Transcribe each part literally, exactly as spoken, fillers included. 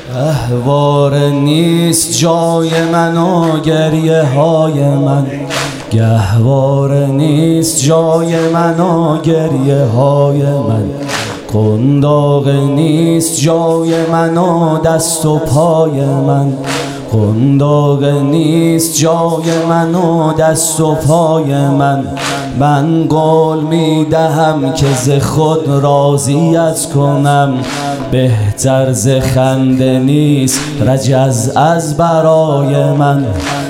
گهواره نیست جای من و گریه های من، گهواره نیست جای من و گریه های من، قنداق نیست جای من و دست و پای من، قنداق نیست جای من و دست و پای من. من قول می دهم که ز خود راضیت کنم، بهتر ز خنده نیست رجز از برای من.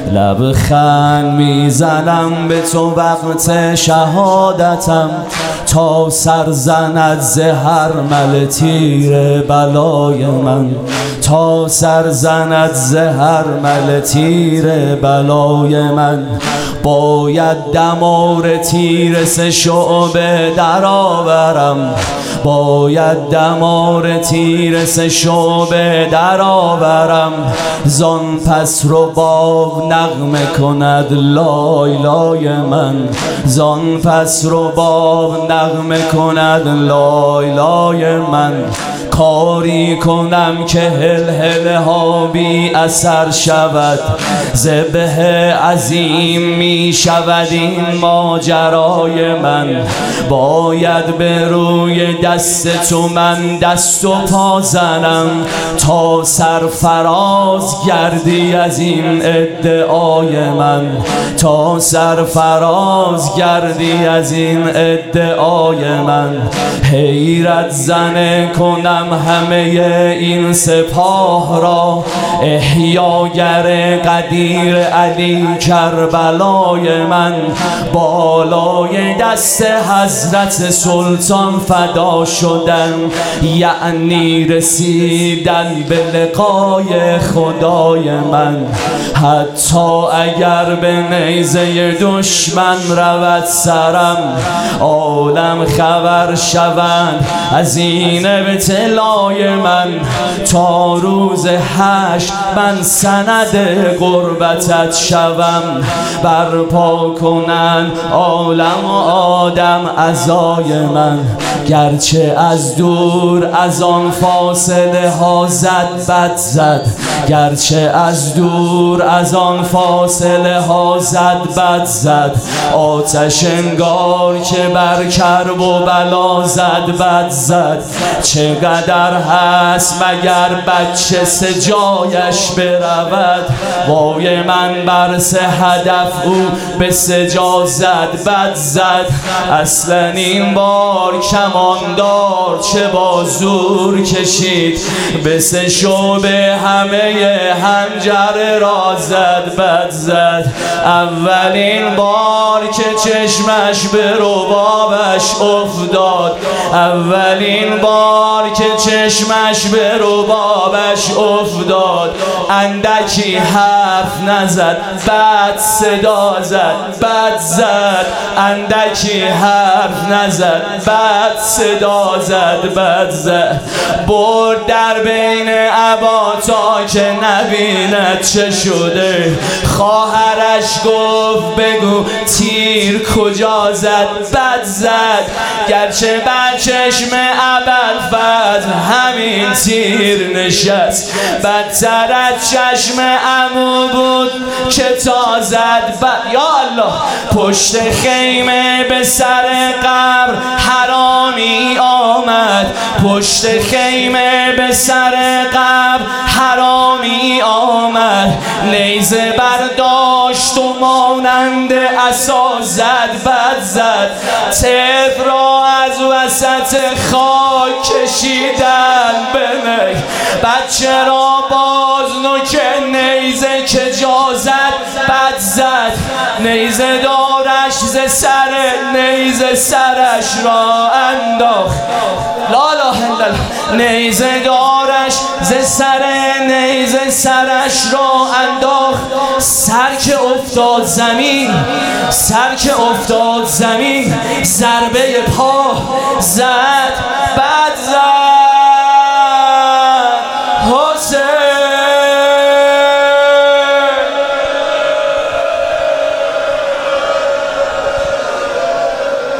لبخند میزنم به تو وقت شهادتم، تا سر زند ز هرمل تیر بلای من، تا سر زند ز هرمل تیر بلای من. باید دمار تیر سه شعبه در آورم، باید دمار تیر سه شعبه در آورم. زان پس رو باب نغمه کند لای لای من، زان پس رو باب نغمه کند لای لای من. کاری کنم که هلهله ها بی اثر شود، ذبح عظیم می شود این ماجرای من. باید به روی دست تو من دست و پا زنم، تا سرفراز گردی از این ادعای من، تا سرفراز گردی از این ادعای من. حیرت زنه کنم همه این سپاه را، احیاگر قدیر علی کربلای من. بالای دست حضرت سلطان فدا شدن، یعنی رسیدن به لقای خدای من. حتی اگر به نیزه دشمن رود سرم، عالم خبر شوند از این ابتلای من. تا روز حشر من سند قربتت شوم، برپا کنن عالم و آدم عزای من. گرچه از دور از آن فاصله ها زد بد زد، گرچه از دور از آن فاصله ها زد بد زد. آتش انگار که بر کرب و بلا زد بد زد. چقدر هست مگر بچه سه جایش برود، وای من بر سه هدف او به سه جا زد بد زد. اصلا این بار کماندار چه با زور کشید، به سه شعبه همه حنجره را زد بد زد. اولین بار که چشمش به ربابش افتاد، اولین بار که چشمش به ربابش افتاد، اندکی حرف نزد بد صدا زد بد زد. اندکی حرف نزد بد صدا زد بد زد. برد در بین ابا تا که نبیند چه شده، خواهرش گفت بگو تیر کجا زد بد زد. گرچه بر چشم ابوالفضل همین تیر نشست، بدتر از چشم عمو بود که تا زد بد. یا الله، پشت خیمه به سر قبر حرامی آمد، پشت خیمه به سر قبر حرامی آمد. نیزه برداشت و مانند عصا زد بد زد. طفل را از وسط خاک کشیدن به نی، بچه را باز نوک نیزه که جا زد بد زد. نیزه دارش ز سر نیزه سرش را انداخت، لا اله الا الله. نیزه دارش ز سر نیزه سرش را انداخت. سر که افتاد زمین، سر که افتاد زمین، ضربه پا زد